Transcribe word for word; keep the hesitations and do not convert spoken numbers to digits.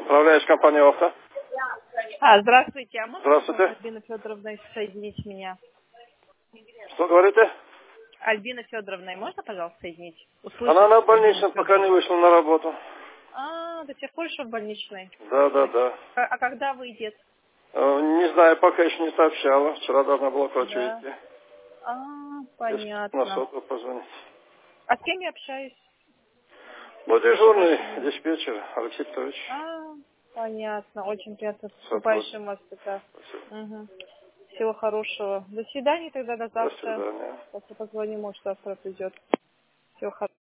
Управляешь компанией «Авто». А, здравствуйте, а можно Здравствуйте. Альбина Федоровна соединить меня? Что говорите? Альбина Федоровна, можно, пожалуйста, соединить? Услышать Она на Альбину больничном, пока не Федоровну. вышла на работу. А, до сих пор еще в больничной. Да, да, да. А, а когда выйдет? Э, Не знаю, пока еще не сообщала. Вчера должна была к врачу Да. идти. А, Если на понятно. сотовую позвонить. А с кем я общаюсь? Ну, Прошу дежурный прощения. диспетчер Алексей Петрович. А, понятно. Очень приятно. С Сотрудник. наступающим вас тогда. Спасибо. Угу. Всего хорошего. До свидания тогда, до До завтра. свидания. После позвоним, может, завтра придет. Всего хорошего.